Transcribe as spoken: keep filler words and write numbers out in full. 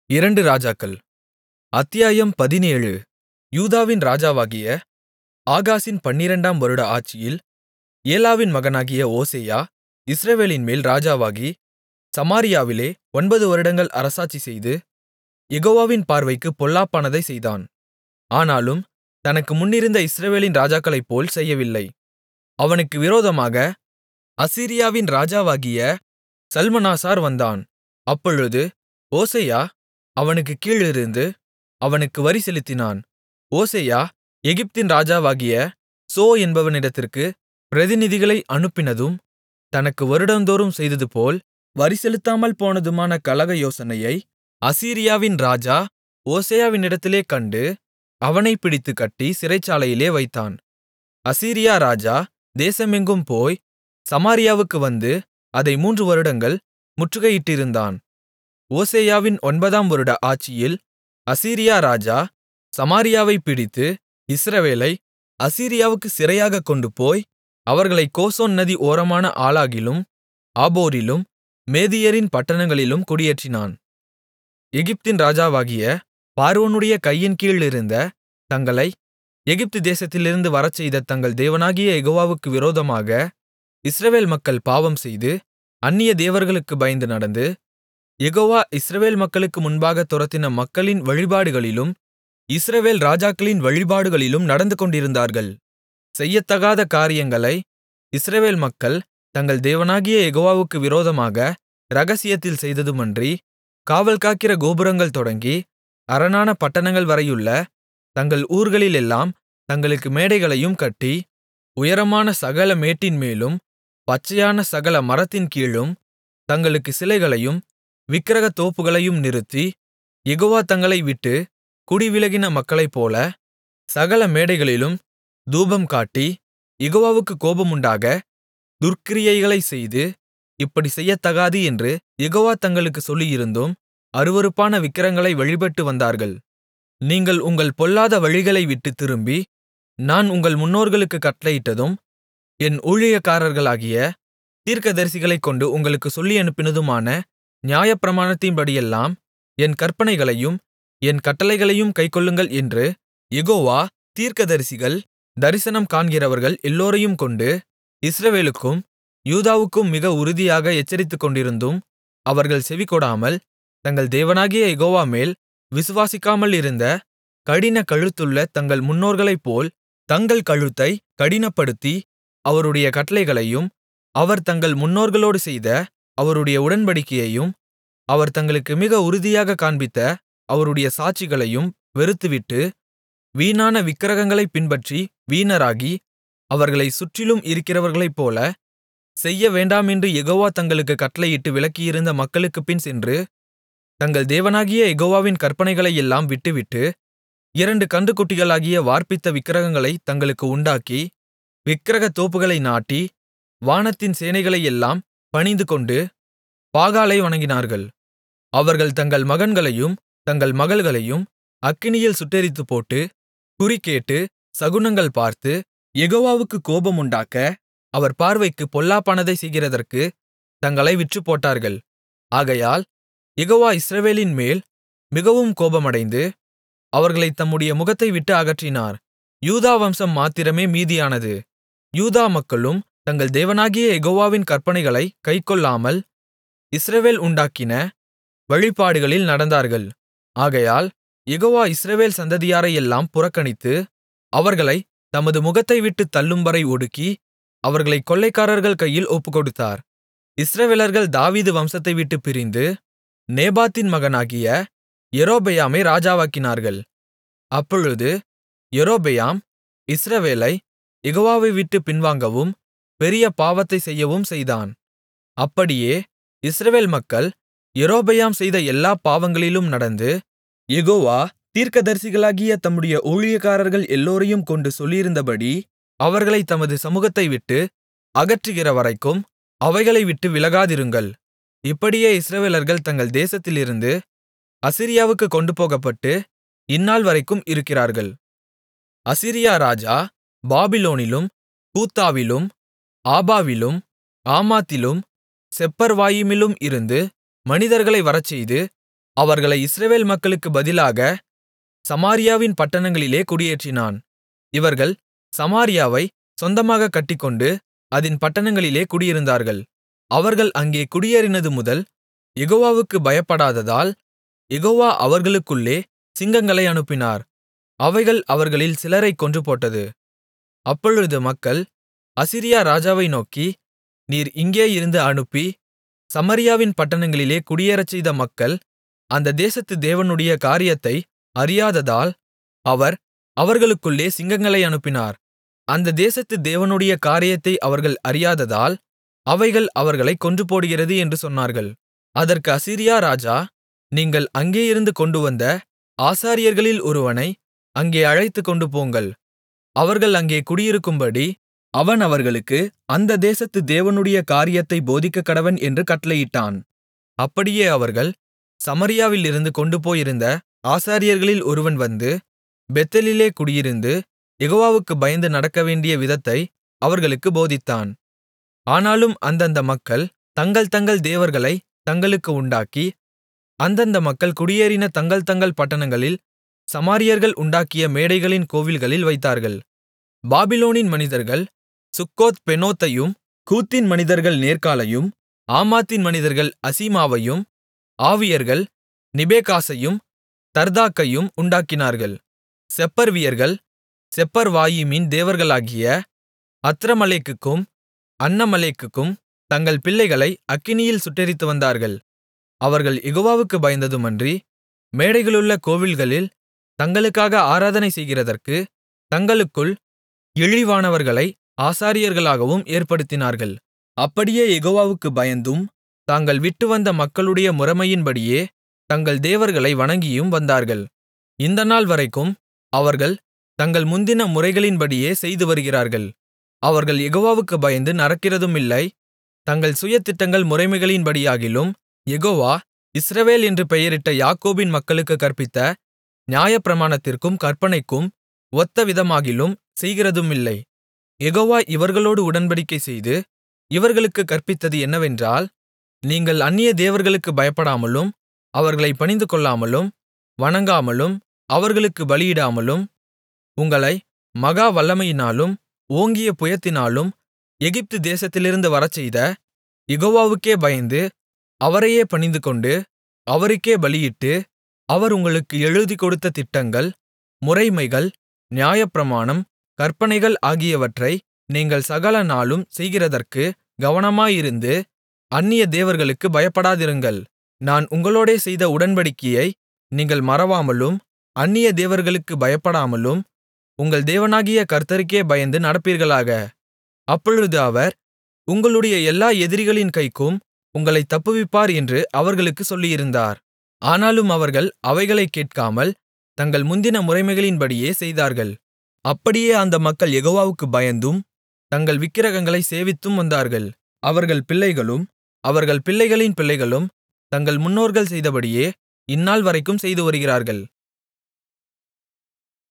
இரண்டு ராஜாக்கள் அத்தியாயம் பதினேழு யூதாவின் ராஜாவாகிய ஆகாசின் பன்னிரண்டாம் வருட ஆட்சியில் ஏலாவின் மகனாகிய ஓசெயா இஸ்ரவேலின்மேல் ராஜாவாகி சமாரியாவிலே ஒன்பது வருடங்கள் அரசாட்சிசெய்து யெகோவாவின் பார்வைக்குப் பொல்லாப்பானதைச் செய்தான். ஆனாலும் தனக்கு முன்னிருந்த இஸ்ரவேலின் ராஜாக்களைப்போல் செய்யவில்லை. அவனுக்கு விரோதமாக அசீரியாவின் ராஜாவாகிய சல்மனாசார் வந்தான். அப்பொழுது ஓசெயா அவனுக்குக் கீழிருந்து அவனுக்கு வரி செலுத்தினான். ஓசெயா எகிப்தின் ராஜாவாகிய சோ என்பவனிடத்திற்கு பிரதிநிதிகளை அனுப்பினதும் தனக்கு வருடந்தோறும் செய்ததுபோல் வரி செலுத்தாமல் போனதுமான கலக யோசனையை அசீரியாவின் ராஜா ஓசெயாவினிடத்திலே கண்டு அவனைப் பிடித்துக் கட்டி சிறைச்சாலையிலே வைத்தான். அசீரியா ராஜா தேசமெங்கும் போய் சமாரியாவுக்கு வந்து அதை மூன்று வருடங்கள் முற்றுகையிட்டிருந்தான். ஓசெயாவின் ஒன்பதாம் வருட ஆட்சியில் அசீரியா ராஜா சமாரியாவைப் பிடித்து இஸ்ரவேலை அசீரியாவுக்குச் சிறையாகக் கொண்டுபோய் அவர்களைக் கோசான் நதி ஓரமான ஆலாகிலும் ஆபோரிலும் மேதியரின் பட்டணங்களிலும் குடியேற்றினான். எகிப்தின் ராஜாவாகிய பார்வோனுடைய கையின் கீழிருந்த தங்களை எகிப்து தேசத்திலிருந்து வரச்செய்த தங்கள் தேவனாகிய யெகோவாவுக்கு விரோதமாக இஸ்ரவேல் மக்கள் பாவம்செய்து அந்நிய தேவர்களுக்குப் பயந்து நடந்து யெகோவா இஸ்ரவேல் மக்களுக்கு முன்பாகத் துரத்தின மக்களின் வழிபாடுகளிலும் இஸ்ரவேல் ராஜாக்களின் வழிபாடுகளிலும் நடந்துகொண்டிருந்தார்கள். செய்யத்தகாத காரியங்களை இஸ்ரவேல் மக்கள் தங்கள் தேவனாகிய யெகோவாவுக்கு விரோதமாக இரகசியத்தில் செய்ததுமன்றி, காவல்காக்கிற கோபுரங்கள் தொடங்கி அரணான பட்டணங்கள் வரையுள்ள தங்கள் ஊர்களிலெல்லாம் தங்களுக்கு மேடைகளையும் கட்டி, உயரமான சகல மேட்டின்மேலும் பச்சையான சகல மரத்தின் கீழும் தங்களுக்கு சிலைகளையும் விக்கிரகத் தோப்புகளையும் நிறுத்தி, யெகோவா தங்களை விட்டு குடிவிலகின மக்களைப்போல சகல மேடைகளிலும் தூபம் காட்டி, யெகோவாவுக்குக் கோபமுண்டாக துர்க்கிரியைகளைச் செய்து, இப்படிச் செய்யத்தகாது என்று யெகோவா தங்களுக்குச் சொல்லியிருந்தும் அருவருப்பான விக்கிரகங்களை வழிபட்டு வந்தார்கள். நீங்கள் உங்கள் பொல்லாத வழிகளை விட்டுத் திரும்பி, நான் உங்கள் முன்னோர்களுக்குக் கட்டளையிட்டதும் என் ஊழியக்காரர்களாகிய தீர்க்கதரிசிகளைக் கொண்டு உங்களுக்குச் சொல்லியனுப்பினதுமான நியாயப்பிரமாணத்தின்படியெல்லாம் என் கற்பனைகளையும் என் கட்டளைகளையும் கைக்கொள்ளுங்கள் என்று யெகோவா தீர்க்கதரிசிகள், தரிசனம் காண்கிறவர்கள் எல்லோரையும் கொண்டு இஸ்ரவேலுக்கும் யூதாவுக்கும் மிக உறுதியாக எச்சரித்துக்கொண்டிருந்தும் அவர்கள் செவிகொடாமல் தங்கள் தேவனாகிய யெகோவாமேல் விசுவாசிக்காமலிருந்த கடின கழுத்துள்ள தங்கள் முன்னோர்களைப்போல் தங்கள் கழுத்தைக் கடினப்படுத்தி அவருடைய கட்டளைகளையும் அவர் தங்கள் முன்னோர்களோடு செய்த அவருடைய உடன்படிக்கையையும் அவர் தங்களுக்கு மிக உறுதியாகக் காண்பித்த அவருடைய சாட்சிகளையும் வெறுத்துவிட்டு, வீணான விக்கிரகங்களைப் பின்பற்றி வீணராகி, அவர்களைச் சுற்றிலும் இருக்கிறவர்களைப்போல செய்யவேண்டாமென்று யெகோவா தங்களுக்குக் கட்டளையிட்டு விலக்கியிருந்த மக்களுக்குப் பின் சென்று, தங்கள் தேவனாகிய யெகோவாவின் கற்பனைகளையெல்லாம் விட்டுவிட்டு, இரண்டு கன்றுக்குட்டிகளாகிய வார்ப்பித்த விக்கிரகங்களைத் தங்களுக்கு உண்டாக்கி, விக்கிரகத் தோப்புகளை நாட்டி, வானத்தின் சேனைகளையெல்லாம் பணிந்துகொண்டு பாகாலை வணங்கினார்கள். அவர்கள் தங்கள் மகன்களையும் தங்கள் மகள்களையும் அக்கினியில் சுட்டெரித்துப்போட்டு, குறிகேட்டு சகுனங்கள் பார்த்து, யெகோவாவுக்குக் கோபமுண்டாக்க அவர் பார்வைக்குப் பொல்லாப்பானதைச் செய்கிறதற்கு தங்களை விற்றுப்போட்டார்கள். ஆகையால் யெகோவா இஸ்ரவேலின்மேல் மிகவும் கோபமடைந்து அவர்களைத் தம்முடைய முகத்தை விட்டு அகற்றினார். யூதா வம்சம் மாத்திரமே மீதியானது. யூதா மக்களும் தங்கள் தேவனாகிய யெகோவாவின் கற்பனைகளைக் கைக்கொள்ளாமல் இஸ்ரவேல் உண்டாக்கின வழிபாடுகளில் நடந்தார்கள். ஆகையால் யெகோவா இஸ்ரவேல் சந்ததியாரையெல்லாம் புறக்கணித்து அவர்களைத் தமது முகத்தை விட்டுத் தள்ளும்வரை ஒடுக்கி அவர்களைக் கொள்ளைக்காரர்கள் கையில் ஒப்புக்கொடுத்தார். இஸ்ரவேலர்கள் தாவீது வம்சத்தை விட்டுப் பிரிந்து நேபாத்தின் மகனாகிய யெரொபெயாமை ராஜாவாக்கினார்கள். அப்பொழுது யெரொபெயாம் இஸ்ரவேலை யெகோவாவை விட்டுப் பின்வாங்கவும் பெரிய பாவத்தைச் செய்யவும் செய்தான். அப்படியே இஸ்ரவேல் மக்கள் யெரொபெயாம் செய்த எல்லாப் பாவங்களிலும் நடந்து, யெகோவா தீர்க்கதரிசிகளாகிய தம்முடைய ஊழியக்காரர்கள் எல்லோரையும் கொண்டு சொல்லியிருந்தபடி அவர்களைத் தமது சமுகத்தை விட்டு அகற்றுகிறவரைக்கும் அவைகளை விட்டு விலகாதிருங்கள். இப்படியே இஸ்ரவேலர்கள் தங்கள் தேசத்திலிருந்து அசீரியாவுக்குக் கொண்டுபோகப்பட்டு இந்நாள்வரைக்கும் இருக்கிறார்கள். அசீரியா ராஜா பாபிலோனிலும் கூத்தாவிலும் ஆபாவிலும் ஆமாத்திலும் செப்பர்வாயிமிலும் இருந்து மனிதர்களை வரச்செய்து அவர்களை இஸ்ரவேல் மக்களுக்குப் பதிலாக சமாரியாவின் பட்டணங்களிலே குடியேற்றினான். இவர்கள் சமாரியாவைச் சொந்தமாகக் கட்டிக்கொண்டு அதின் பட்டணங்களிலே குடியிருந்தார்கள். அவர்கள் அங்கே குடியேறினது முதல் யெகோவாவுக்குப் பயப்படாததால் யெகோவா அவர்களுக்குள்ளே சிங்கங்களை அனுப்பினார். அவைகள் அவர்களில் சிலரைக் கொன்றுபோட்டது. அப்பொழுது மக்கள் அசீரியா ராஜாவை நோக்கி, நீர் இங்கே இருந்து அனுப்பி சமாரியாவின் பட்டணங்களிலே குடியேறச்செய்த மக்கள் அந்த தேசத்து தேவனுடைய காரியத்தை அறியாததால் அவர் அவர்களுக்குள்ளே சிங்கங்களை அனுப்பினார். அந்த தேசத்து தேவனுடைய காரியத்தை அவர்கள் அறியாததால் அவைகள் அவர்களைக் கொன்றுபோடுகிறது என்று சொன்னார்கள். அதற்கு அசீரியா ராஜா, நீங்கள் அங்கேயிருந்து கொண்டுவந்த ஆசாரியர்களில் ஒருவனை அங்கே அழைத்துக்கொண்டு போங்கள். அவர்கள் அங்கே குடியிருக்கும்படி அவன் அவர்களுக்கு அந்த தேசத்து தேவனுடைய காரியத்தைப் போதிக்கக்கடவன் என்று கட்டளையிட்டான். அப்படியே அவர்கள் சமாரியாவிலிருந்து கொண்டுபோயிருந்த ஆசாரியர்களில் ஒருவன் வந்து பெத்தேலிலே குடியிருந்து யெகோவாவுக்குப் பயந்து நடக்கவேண்டிய விதத்தை அவர்களுக்குப் போதித்தான். ஆனாலும் அந்தந்த மக்கள் தங்கள் தங்கள் தேவர்களைத் தங்களுக்கு உண்டாக்கி அந்தந்த மக்கள் குடியேறின தங்கள் தங்கள் பட்டணங்களில் சமாரியர்கள் உண்டாக்கிய மேடைகளின் கோவில்களில் வைத்தார்கள். பாபிலோனின் மனிதர்கள் சுக்கோத் பெனோத்தையும், கூத்தின் மனிதர்கள் நேர்காலையும், ஆமாத்தின் மனிதர்கள் அசீமாவையும், ஆவியர்கள் நிபேகாசையும் தர்தாக்கையும் உண்டாக்கினார்கள். செப்பர்வியர்கள் செப்பர்வாயிமின் தேவர்களாகிய அத்ரமலேக்குக்கும் அன்னமலேக்குக்கும் தங்கள் பிள்ளைகளை அக்கினியில் சுட்டெரித்து வந்தார்கள். அவர்கள் யெகோவாவுக்குப் பயந்ததுமன்றி மேடைகளுள்ள கோவில்களில் தங்களுக்காக ஆராதனை செய்கிறதற்கு தங்களுக்குள் இழிவானவர்களை ஆசாரியர்களாகவும் ஏற்படுத்தினார்கள். அப்படியே யெகோவாவுக்குப் பயந்தும் தாங்கள் விட்டுவந்த மக்களுடைய முறைமையின்படியே தங்கள் தேவர்களை வணங்கியும் வந்தார்கள். இந்த நாள் வரைக்கும் அவர்கள் தங்கள் முந்தின முறைகளின்படியே செய்து வருகிறார்கள். அவர்கள் யெகோவாவுக்குப் பயந்து நடக்கிறதுமில்லை, தங்கள் சுயத்திட்டங்கள் முறைமைகளின்படியாகிலும் யெகோவா இஸ்ரவேல் என்று பெயரிட்ட யாக்கோபின் மக்களுக்குக் கற்பித்த நியாயப்பிரமாணத்திற்கும் கற்பனைக்கும் ஒத்த விதமாகிலும் செய்கிறதுமில்லை. யெகோவா இவர்களோடு உடன்படிக்கை செய்து இவர்களுக்குக் கற்பித்தது என்னவென்றால், நீங்கள் அந்நிய தேவர்களுக்குப் பயப்படாமலும் அவர்களைப் பணிந்துகொள்ளாமலும் வணங்காமலும் அவர்களுக்குப் பலியிடாமலும் உங்களை மகா வல்லமையினாலும் ஓங்கிய புயத்தினாலும் எகிப்து தேசத்திலிருந்து வரச்செய்த யெகோவாவுக்கே பயந்து அவரையே பணிந்துகொண்டு அவருக்கே பலியிட்டு அவர் உங்களுக்கு எழுதிக்கொடுத்த திட்டங்கள், முறைமைகள், நியாயப்பிரமாணம், கற்பனைகள் ஆகியவற்றை நீங்கள் சகல நாளும் செய்கிறதற்கு கவனமாயிருந்து அந்நிய தேவர்களுக்குப் பயப்படாதிருங்கள். நான் உங்களோடே செய்த உடன்படிக்கையை நீங்கள் மறவாமலும் அந்நிய தேவர்களுக்குப் பயப்படாமலும் உங்கள் தேவனாகிய கர்த்தருக்கே பயந்து நடப்பீர்களாக. அப்பொழுது அவர் உங்களுடைய எல்லா எதிரிகளின் கைக்கும் உங்களைத் தப்புவிப்பார் என்று அவர்களுக்குச் சொல்லியிருந்தார். ஆனாலும் அவர்கள் அவைகளைக் கேட்காமல் தங்கள் முந்தின முறைமைகளின்படியே செய்தார்கள். அப்படியே அந்த மக்கள் யெகோவாவுக்குப் பயந்தும் தங்கள் விக்கிரகங்களைச் சேவித்தும் வந்தார்கள். அவர்கள் பிள்ளைகளும் அவர்கள் பிள்ளைகளின் பிள்ளைகளும் தங்கள் முன்னோர்கள் செய்தபடியே இந்நாள்வரைக்கும் செய்து வருகிறார்கள்.